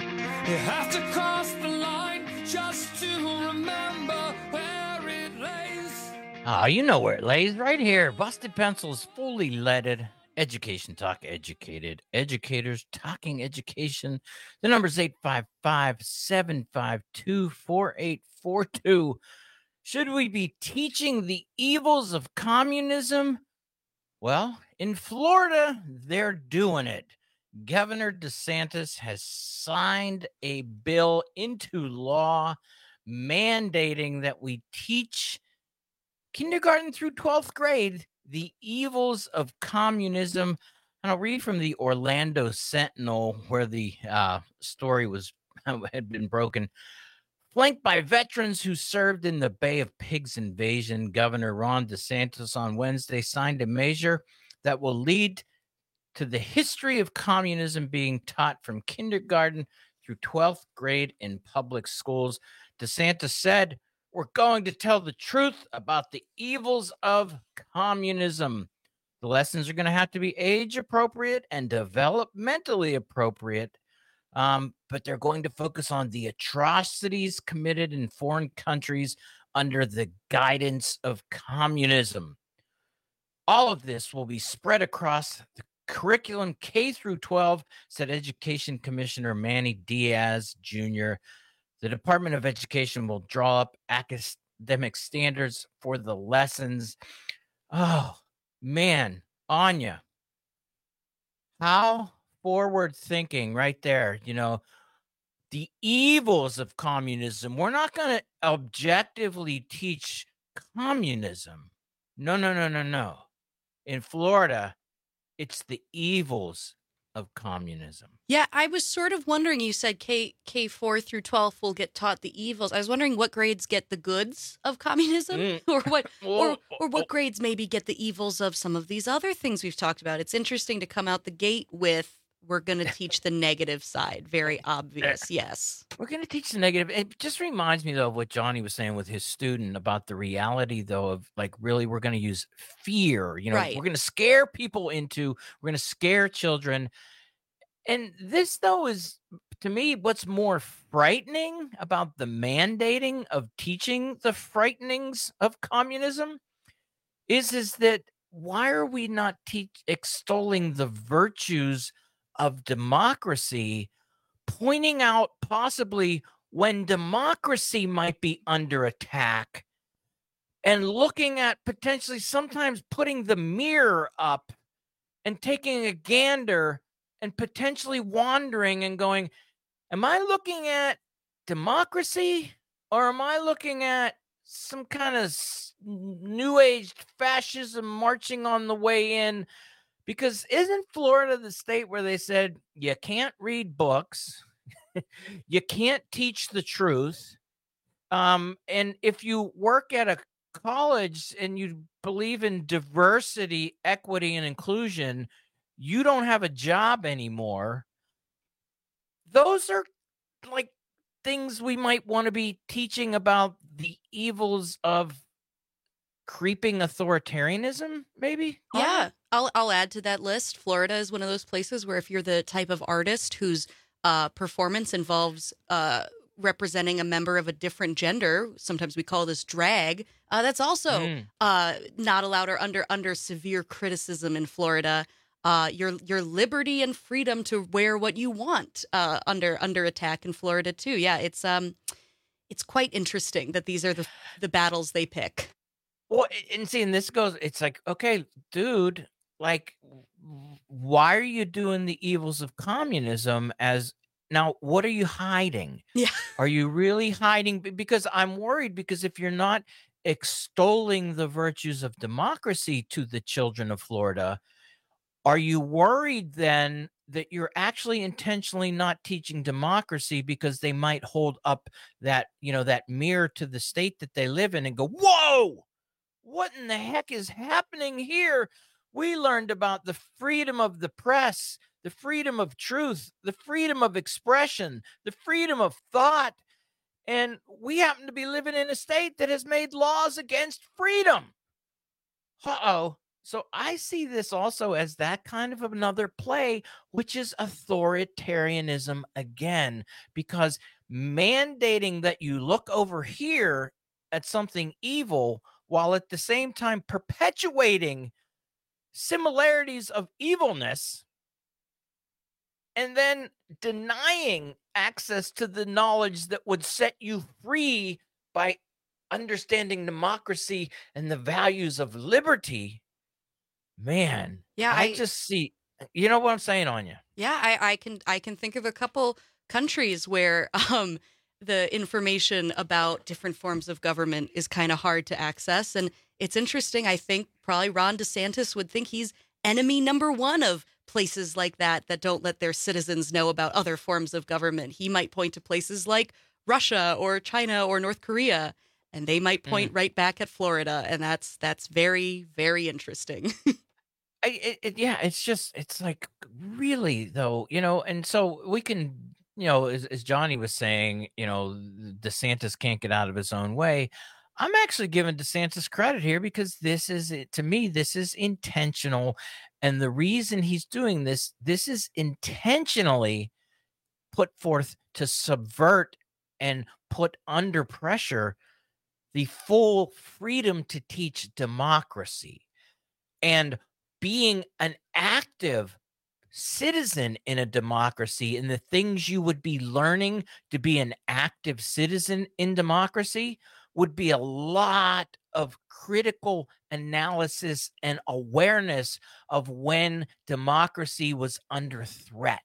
You have to cross the line just to remember where it lays. Oh, you know where it lays, right here. Busted Pencils, fully leaded. Education Talk Educated. Educators talking education. The number is eight five five, seven five two, four eight four two. Should we be teaching the evils of communism? Well, in Florida, they're doing it. Governor DeSantis has signed a bill into law mandating that we teach kindergarten through twelfth grade the evils of communism. And I'll read from the Orlando Sentinel, where the uh, story was had been broken. Flanked by veterans who served in the Bay of Pigs invasion, Governor Ron DeSantis on Wednesday signed a measure that will lead to the history of communism being taught from kindergarten through twelfth grade in public schools. DeSantis said, "We're going to tell the truth about the evils of communism. The lessons are going to have to be age appropriate and developmentally appropriate, um, but they're going to focus on the atrocities committed in foreign countries under the guidance of communism. All of this will be spread across the curriculum K through twelve, said Education Commissioner Manny Diaz Junior The Department of Education will draw up academic standards for the lessons." Oh, man, Anya, how forward thinking right there. You know, the evils of communism. We're not going to objectively teach communism. No, no, no, no, no. In Florida, it's the evils of communism. Yeah, I was sort of wondering, you said K K four through twelve will get taught the evils. I was wondering what grades get the goods of communism mm. or what or or what grades maybe get the evils of some of these other things we've talked about. It's interesting to come out the gate with we're going to teach the negative side. Very obvious. Yes. We're going to teach the negative. It just reminds me, though, of what Johnny was saying with his student about the reality, though, of like, really, we're going to use fear. You know, Right. we're going to scare people into, we're going to scare children. And this, though, is, to me, what's more frightening about the mandating of teaching the frightenings of communism is, is that why are we not teach extolling the virtues of democracy, pointing out possibly when democracy might be under attack, and looking at potentially sometimes putting the mirror up and taking a gander and potentially wandering and going, am I looking at democracy or am I looking at some kind of new age fascism marching on the way in? Because isn't Florida the state where they said you can't read books, you can't teach the truth, um, and if you work at a college and you believe in diversity, equity, and inclusion, you don't have a job anymore? Those are like things we might want to be teaching about the evils of creeping authoritarianism, maybe? Yeah, I'll I'll add to that list. Florida is one of those places where if you're the type of artist whose uh, performance involves uh, representing a member of a different gender, sometimes we call this drag, uh, that's also mm. uh, not allowed or under under severe criticism in Florida. Uh, your your liberty and freedom to wear what you want uh, under under attack in Florida too. Yeah, it's um, it's quite interesting that these are the the battles they pick. Well, and see, and this goes, it's like, okay, dude, like, why are you doing the evils of communism as, now, what are you hiding? Yeah. Are you really hiding? Because I'm worried, because if you're not extolling the virtues of democracy to the children of Florida, are you worried then that you're actually intentionally not teaching democracy because they might hold up that, you know, that mirror to the state that they live in and go, whoa, what in the heck is happening here? We learned about the freedom of the press, the freedom of truth, the freedom of expression, the freedom of thought. And we happen to be living in a state that has made laws against freedom. Uh-oh. So I see this also as that kind of another play, which is authoritarianism again, because mandating that you look over here at something evil while at the same time perpetuating similarities of evilness and then denying access to the knowledge that would set you free by understanding democracy and the values of liberty. Man, Yeah, I, I- just see, you know what I'm saying, Anya? Yeah, I, I can I can think of a couple countries where um, the information about different forms of government is kind of hard to access. And it's interesting. I think probably Ron DeSantis would think he's enemy number one of places like that that don't let their citizens know about other forms of government. He might point to places like Russia or China or North Korea, and they might point Mm. right back at Florida. And that's that's very, very interesting. I, it, it, yeah, it's just, it's like really though, you know, and so we can, you know, as, as Johnny was saying, you know, DeSantis can't get out of his own way. I'm actually giving DeSantis credit here because this is, it to me, this is intentional. And the reason he's doing this, this is intentionally put forth to subvert and put under pressure the full freedom to teach democracy. And being an active citizen in a democracy and the things you would be learning to be an active citizen in democracy would be a lot of critical analysis and awareness of when democracy was under threat.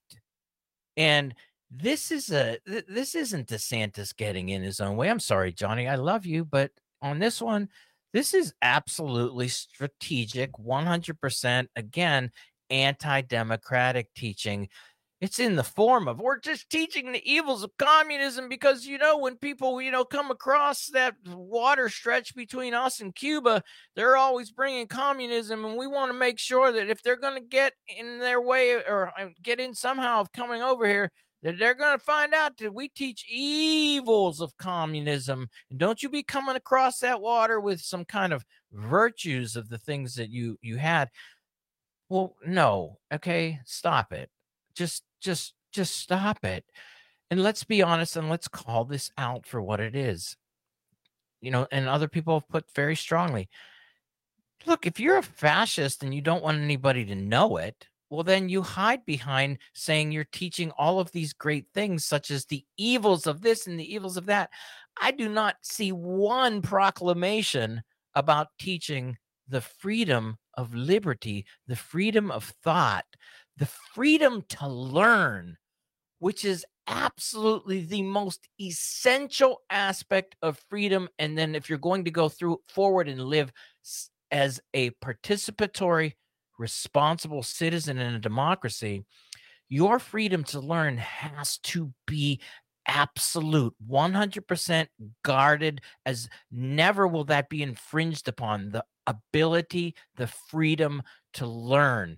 And this is a th- this isn't DeSantis getting in his own way. I'm sorry, Johnny, I love you, but on this one, this is absolutely strategic, one hundred percent, again, anti-democratic teaching. It's in the form of, we're just teaching the evils of communism because, you know, when people, you know, come across that water stretch between us and Cuba, they're always bringing communism. And we want to make sure that if they're going to get in their way or uh, get in somehow of coming over here, that they're going to find out that we teach evils of communism. And don't you be coming across that water with some kind of virtues of the things that you you had. Well, no. Okay, stop it. Just just just stop it. And let's be honest and let's call this out for what it is. You know, and other people have put very strongly. Look, if you're a fascist and you don't want anybody to know it, well, then you hide behind saying you're teaching all of these great things, such as the evils of this and the evils of that. I do not see one proclamation about teaching the freedom of liberty, the freedom of thought, the freedom to learn, which is absolutely the most essential aspect of freedom. And then if you're going to go through forward and live s- as a participatory, responsible citizen in a democracy, your freedom to learn has to be absolute, one hundred percent guarded, as never will that be infringed upon. The ability, the freedom to learn.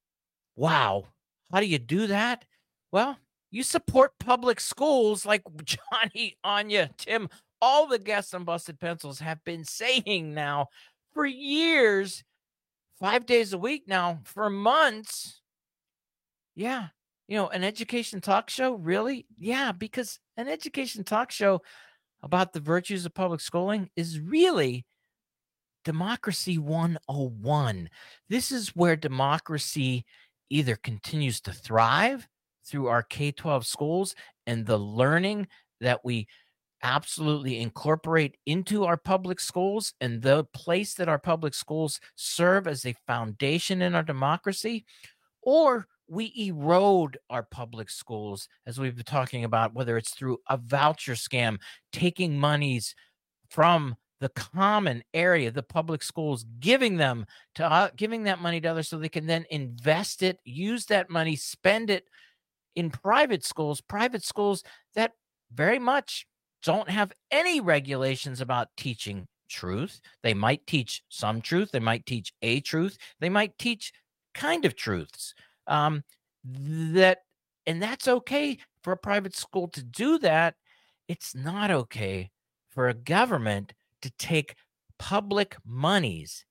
Wow. How do you do that? Well, you support public schools like Johnny, Anya, Tim, all the guests on Busted Pencils have been saying now for years. Five days a week now for months. Yeah. You know, an education talk show, really? Yeah, because an education talk show about the virtues of public schooling is really Democracy one oh one. This is where democracy either continues to thrive through our K twelve schools and the learning that we absolutely incorporate into our public schools and the place that our public schools serve as a foundation in our democracy, or we erode our public schools, as we've been talking about, whether it's through a voucher scam, taking monies from the common area, the public schools, giving them to uh, giving that money to others so they can then invest it, use that money, spend it in private schools, private schools that very much don't have any regulations about teaching truth. They might teach some truth. They might teach a truth. They might teach kind of truths. Um, that and that's okay for a private school to do that. It's not okay for a government to take public monies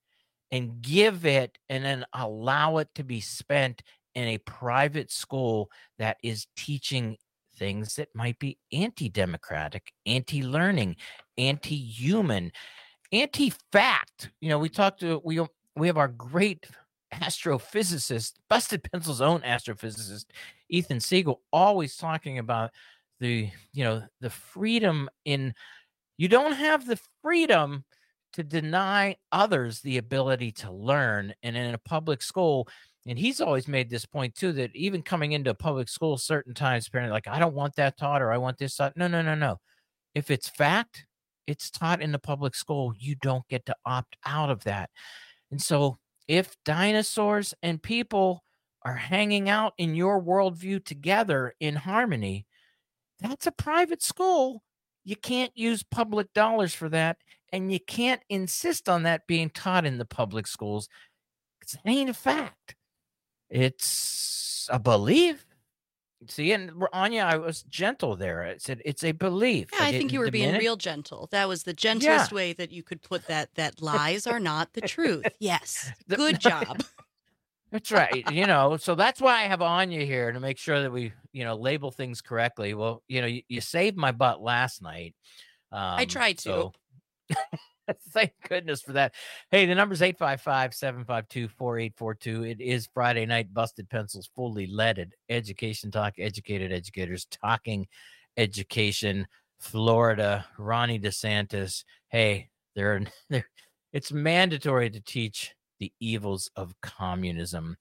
and give it and then allow it to be spent in a private school that is teaching things that might be anti-democratic, anti-learning, anti-human, anti-fact. You know, we talked to, we, we have our great astrophysicist, Busted Pencil's own astrophysicist, Ethan Siegel, always talking about the, you know, the freedom in, you don't have the freedom to deny others the ability to learn. And in a public school, and he's always made this point too, that even coming into a public school, certain times, parents like, I don't want that taught, or I want this taught. No, no, no, no. If it's fact, it's taught in the public school. You don't get to opt out of that. And so if dinosaurs and people are hanging out in your worldview together in harmony, that's a private school. You can't use public dollars for that. And you can't insist on that being taught in the public schools, because it ain't a fact. It's a belief. See, and Anya, I was gentle there. I said it's a belief. Yeah, I, I think you were being minute. real gentle. That was the gentlest Yeah. way that you could put that, that lies are not the truth. Yes. Good job. That's right. You know, so that's why I have Anya here, to make sure that we, you know, label things correctly. Well, you know, you, you saved my butt last night. Um, I tried to. So thank goodness for that. Hey, the number's eight five five, seven five two, four eight four two. It is Friday night. Busted Pencils, fully leaded education talk, educated educators talking education. Florida, Ronnie DeSantis. Hey, they're, they're it's mandatory to teach the evils of communism.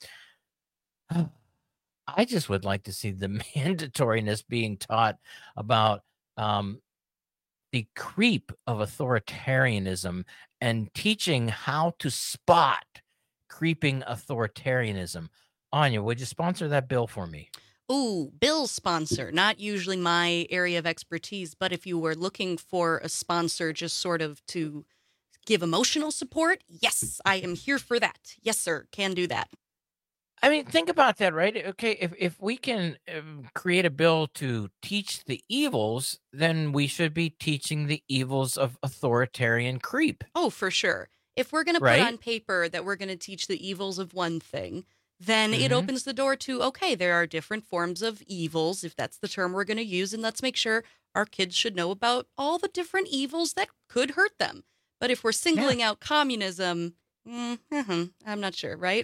I just would like to see the mandatoriness being taught about um, the creep of authoritarianism and teaching how to spot creeping authoritarianism. Anya, would you sponsor that bill for me? Ooh, bill sponsor. Not usually my area of expertise, but if you were looking for a sponsor just sort of to give emotional support, yes, I am here for that. Yes, sir, can do that. I mean, think about that, right? Okay, if, if we can um, create a bill to teach the evils, then we should be teaching the evils of authoritarian creep. Oh, for sure. If we're going to Right? put on paper that we're going to teach the evils of one thing, then it Mhm. opens the door to, okay, there are different forms of evils, if that's the term we're going to use, and let's make sure our kids should know about all the different evils that could hurt them. But if we're singling out communism, mm, mhm, I'm not sure, right?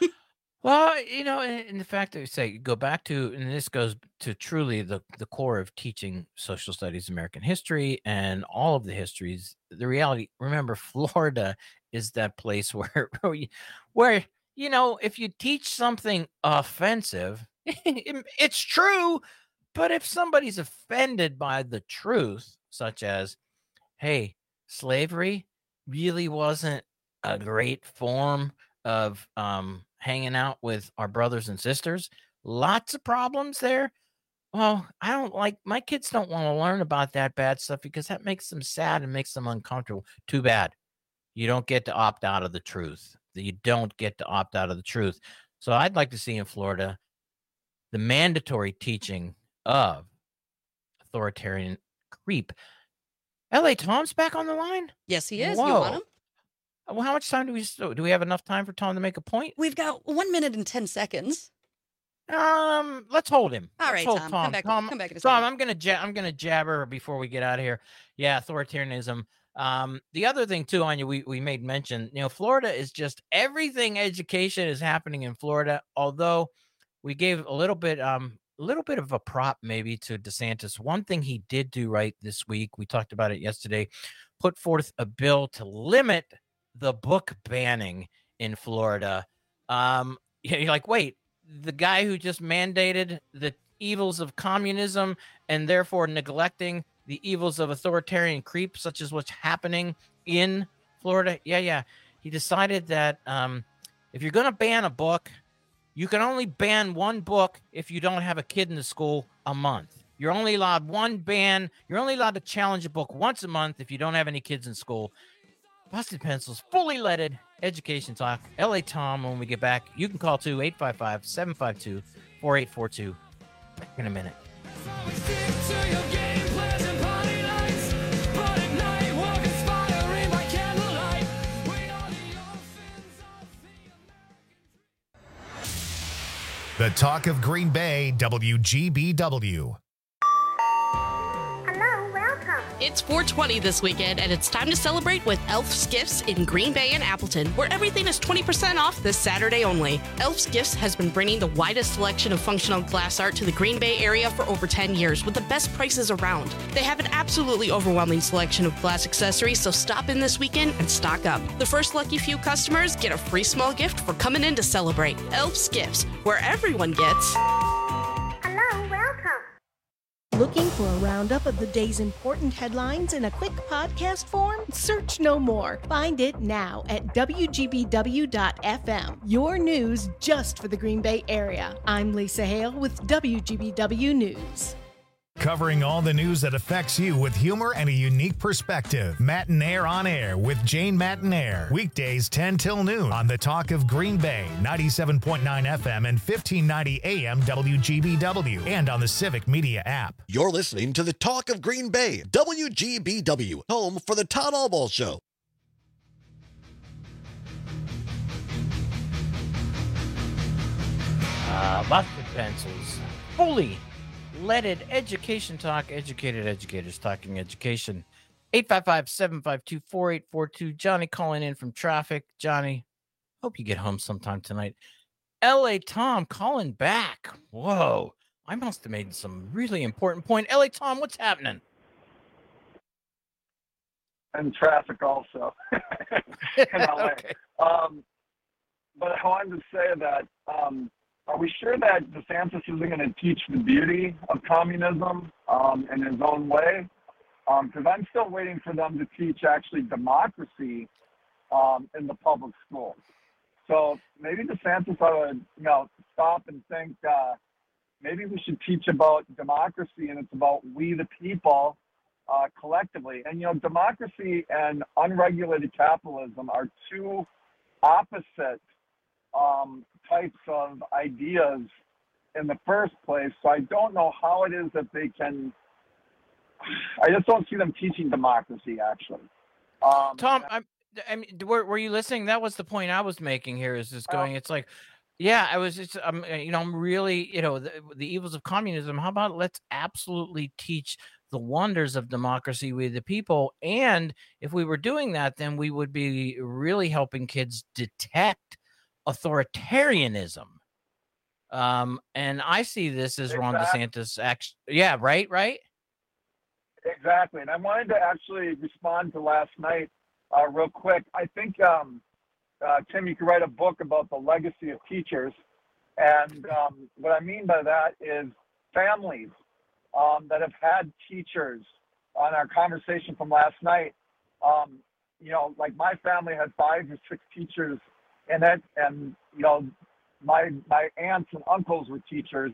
Well, you know, and, and the fact that you say go back to, and this goes to truly the, the core of teaching social studies, American history, and all of the histories. The reality, remember, Florida is that place where, where, you, where you know, if you teach something offensive, it- it's true. But if somebody's offended by the truth, such as, hey, slavery really wasn't a great form of um, hanging out with our brothers and sisters, lots of problems there. Well, I don't like, my kids don't want to learn about that bad stuff because that makes them sad and makes them uncomfortable. Too bad. You don't get to opt out of the truth. You don't get to opt out of the truth. So I'd like to see in Florida the mandatory teaching of authoritarian creep. L A Tom's back on the line? Yes, he is. Whoa. You want him? Well, how much time do we still, do we have enough time for Tom to make a point? We've got one minute and ten seconds. Um, let's hold him. All Let's right, hold Tom, come back- Tom, come back in a Tom, second. I'm gonna ja- I'm gonna jabber before we get out of here. Yeah, authoritarianism. Um, the other thing too, Anya, we we made mention. You know, Florida is just everything. Education is happening in Florida. Although we gave a little bit um a little bit of a prop maybe to DeSantis. One thing he did do right this week, we talked about it yesterday, put forth a bill to limit the book banning in Florida. Um, you're like, wait, the guy who just mandated the evils of communism and therefore neglecting the evils of authoritarian creep, such as what's happening in Florida. Yeah, yeah. He decided that um, if you're going to ban a book, you can only ban one book if you don't have a kid in the school a month. You're only allowed one ban. You're only allowed to challenge a book once a month if you don't have any kids in school. Busted Pencils, fully leaded education talk. L A Tom, when we get back, you can call to eight five five, seven five two, four eight four two. Back in a minute. The Talk of Green Bay, W G B W. It's four twenty this weekend, and it's time to celebrate with Elf's Gifts in Green Bay and Appleton, where everything is twenty percent off this Saturday only. Elf's Gifts has been bringing the widest selection of functional glass art to the Green Bay area for over ten years with the best prices around. They have an absolutely overwhelming selection of glass accessories, so stop in this weekend and stock up. The first lucky few customers get a free small gift for coming in to celebrate. Elf's Gifts, where everyone gets... Hello, welcome. Looking for a roundup of the day's important headlines in a quick podcast form? Search no more. Find it now at W G B W dot F M. Your news just for the Green Bay area. I'm Lisa Hale with W G B W News. Covering all the news that affects you with humor and a unique perspective. Matinaire on Air with Jane Matinaire. Weekdays ten till noon on the Talk of Green Bay, ninety-seven point nine F M and fifteen ninety A M W G B W, and on the Civic Media app. You're listening to the Talk of Green Bay, W G B W, home for the Todd Albaugh Show. Uh, busted pencils. Fully leaded education talk. Educated educators talking education. eight five five, seven five two, four eight four two. Johnny calling in from traffic. Johnny, hope you get home sometime tonight. L A Tom calling back. Whoa. I must have made some really important point. L A Tom, what's happening? And traffic also. in L A. Okay. Um, but I wanted to say that um, are we sure that DeSantis isn't going to teach the beauty of communism um, in his own way? Because um, I'm still waiting for them to teach actually democracy um, in the public school. So maybe DeSantis ought to, you know, stop and think uh, maybe we should teach about democracy, and it's about we the people uh, collectively. And, you know, democracy and unregulated capitalism are two opposite um, types of ideas in the first place. So I don't know how it is that they can, I just don't see them teaching democracy, actually. Um, Tom, I'm, I mean, were, were you listening? That was the point I was making here is just going, it's like, yeah, I was just, I'm, you know, I'm really, you know, the, the evils of communism. How about let's absolutely teach the wonders of democracy with the people. And if we were doing that, then we would be really helping kids detect authoritarianism. Um, and I see this as Ron DeSantis. Actually, yeah, right, right. Exactly. And I wanted to actually respond to last night uh, real quick. I think, um, uh, Tim, you could write a book about the legacy of teachers. And um, what I mean by that is families um, that have had teachers. On our conversation from last night, um, you know, like my family had five or six teachers in it. And, you know, my, my aunts and uncles were teachers.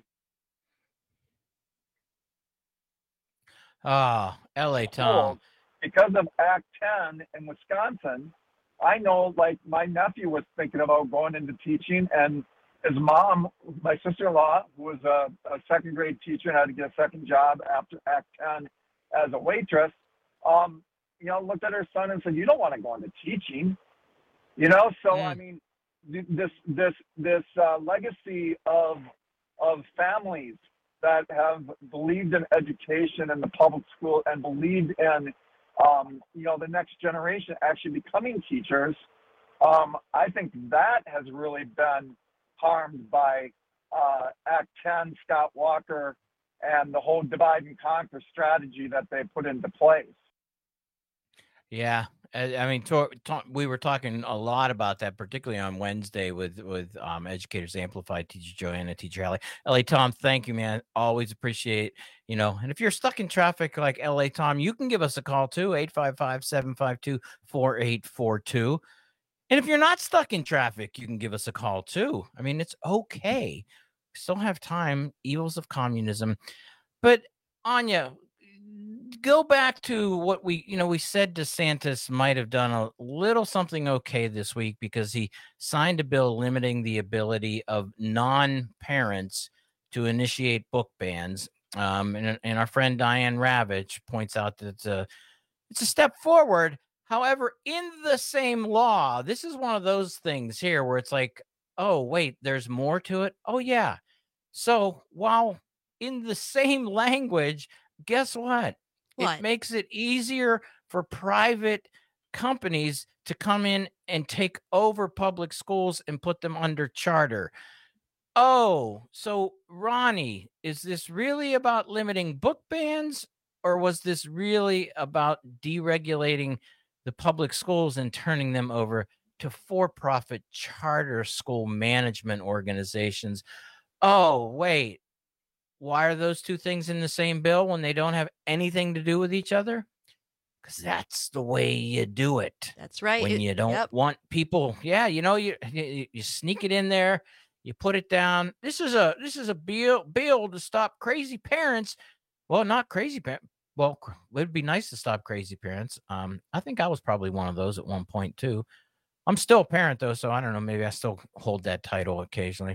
Ah, oh, L A Tom. Because of Act ten in Wisconsin, I know, like, my nephew was thinking about going into teaching, and his mom, my sister-in-law, who was a, a second grade teacher and had to get a second job after Act ten as a waitress, um, you know, looked at her son and said, "You don't want to go into teaching," you know. So mm. I mean, this this this uh, legacy of of families that have believed in education in the public school and believed in, um, you know, the next generation actually becoming teachers, um, I think that has really been harmed by uh, Act ten, Scott Walker, and the whole divide and conquer strategy that they put into place. Yeah. I mean, to, to, we were talking a lot about that, particularly on Wednesday with with um, Educators Amplified, teacher Joanna, teacher Hallie. L A Tom, thank you, man. Always appreciate, you know, and if you're stuck in traffic like L A Tom, you can give us a call too, eight five five, seven five two, four eight four two. And if you're not stuck in traffic, you can give us a call too. I mean, it's okay. We still have time, evils of communism. But Anya, go back to what we, you know, we said DeSantis might have done a little something okay this week because he signed a bill limiting the ability of non-parents to initiate book bans. Um, and, and our friend Diane Ravitch points out that it's a, it's a step forward. However, in the same law, this is one of those things here where it's like, oh, wait, there's more to it. Oh, yeah. So while in the same language, guess what? What? It makes it easier for private companies to come in and take over public schools and put them under charter. Oh, so Ronnie, is this really about limiting book bans, or was this really about deregulating the public schools and turning them over to for-profit charter school management organizations? Oh, wait. Why are those two things in the same bill when they don't have anything to do with each other? Because that's the way you do it. That's right. When It- you don't yep. want people, yeah, you know, you, you you sneak it in there, you put it down. This is a this is a bill bill to stop crazy parents. Well, not crazy parents. Well, cr- it would be nice to stop crazy parents. Um, I think I was probably one of those at one point too. I'm still a parent though, so I don't know. Maybe I still hold that title occasionally.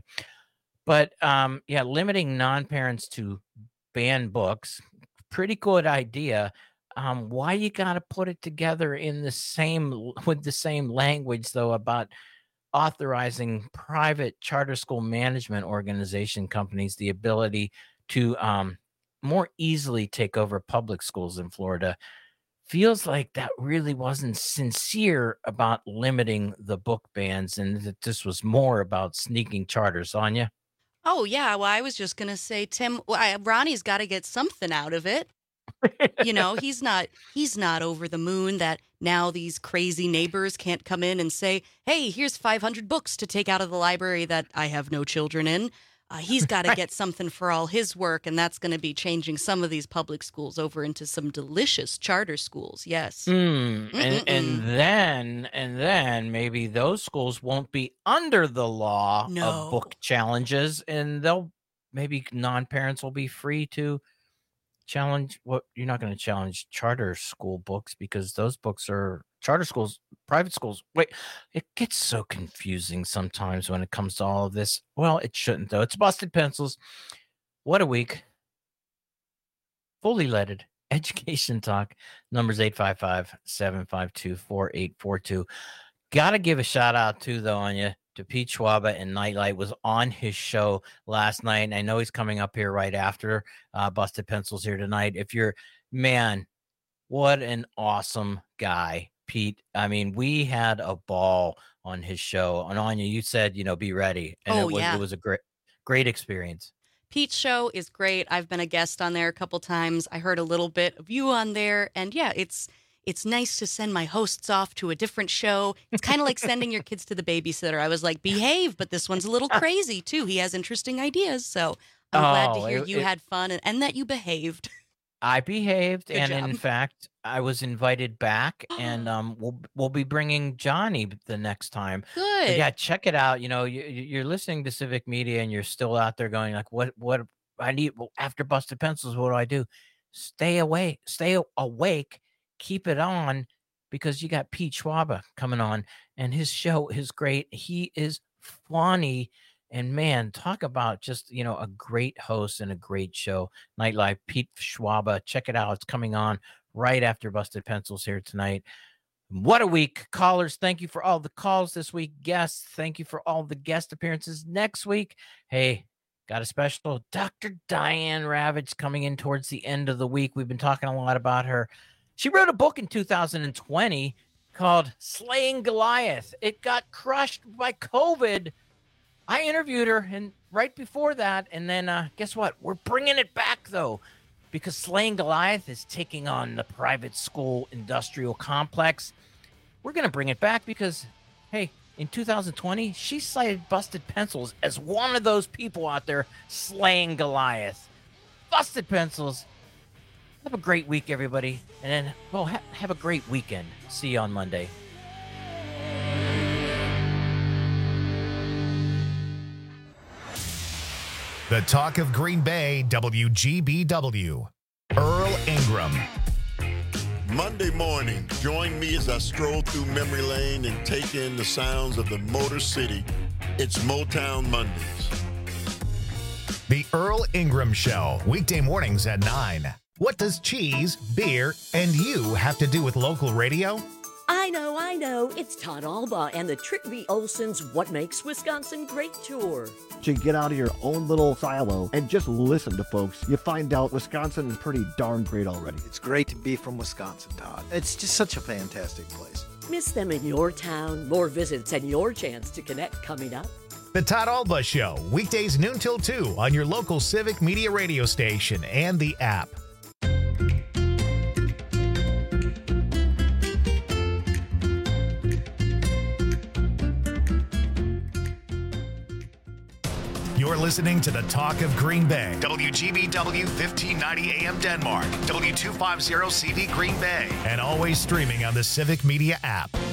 But um, yeah, limiting non-parents to ban books, pretty good idea. Um, why you got to put it together in the same with the same language though about authorizing private charter school management organization companies the ability to um, more easily take over public schools in Florida? Feels like that really wasn't sincere about limiting the book bans, and that this was more about sneaking charters on you. Oh, yeah. Well, I was just going to say, Tim, well, I, Ronnie's got to get something out of it. You know, he's not he's not over the moon that now these crazy neighbors can't come in and say, hey, here's five hundred books to take out of the library that I have no children in. Uh, he's got to get something for all his work, and that's going to be changing some of these public schools over into some delicious charter schools. Yes. Mm, and, Mm-mm-mm. and then and then maybe those schools won't be under the law No. of book challenges, and they'll maybe non-parents will be free to challenge what you're not going to challenge charter school books because those books are charter schools, private schools. Wait, it gets so confusing sometimes when it comes to all of this. Well, it shouldn't though. It's Busted Pencils. What a week. Fully leaded education talk. Numbers eight five five, seven five two, four eight four two. Gotta give a shout out too though, Anya, to Pete Schwaba, and Nightlight was on his show last night. And I know he's coming up here right after uh, Busted Pencils here tonight. If you're, man, what an awesome guy, Pete. I mean, we had a ball on his show. And Anya, you said, you know, be ready. And Oh, it was, yeah. it was a great, great experience. Pete's show is great. I've been a guest on there a couple times. I heard a little bit of you on there, and yeah, it's it's nice to send my hosts off to a different show. It's kind of like sending your kids to the babysitter. I was like, behave, but this one's a little crazy too. He has interesting ideas, so I'm glad to Oh, hear it- you it- had fun and, and that you behaved. I behaved, Good and job. in fact, I was invited back, and um, we'll we'll be bringing Johnny the next time. But Good. yeah, check it out. You know, you, you- you're listening to Civic Media, and you're still out there going like, "What? What? I need well, after Busted Pencils. What do I do? Stay awake. Stay awake. Keep it on, because you got Pete Schwaba coming on, and his show is great. He is funny. And man, talk about just, you know, a great host and a great show. Nightlife, Pete Schwaba. Check it out. It's coming on right after Busted Pencils here tonight. What a week. Callers, thank you for all the calls this week. Guests, thank you for all the guest appearances next week. Hey, got a special Doctor Diane Ravitch coming in towards the end of the week. We've been talking a lot about her. She wrote a book in two thousand twenty called Slaying Goliath. It got crushed by COVID. I interviewed her, and right before that, and then uh, guess what? We're bringing it back, though, because Slaying Goliath is taking on the private school industrial complex. We're going to bring it back because, hey, in two thousand twenty, she cited Busted Pencils as one of those people out there slaying Goliath. Busted Pencils. Have a great week, everybody. And then, well, ha- have a great weekend. See you on Monday. The talk of Green Bay, W G B W. Earl Ingram. Monday morning, join me as I stroll through memory lane and take in the sounds of the Motor City. It's Motown Mondays. The Earl Ingram Show, weekday mornings at nine. What does cheese, beer, and you have to do with local radio? I I know, I know. It's Todd Alba and the Trick V. Olson's What Makes Wisconsin Great tour. To get out of your own little silo and just listen to folks, you find out Wisconsin is pretty darn great already. It's great to be from Wisconsin, Todd. It's just such a fantastic place. Miss them in your town, more visits, and your chance to connect coming up. The Todd Alba Show, weekdays noon till two on your local Civic Media radio station and the app. You're listening to the Talk of Green Bay. W G B W fifteen ninety A M Denmark. W two fifty C V Green Bay. And always streaming on the Civic Media app.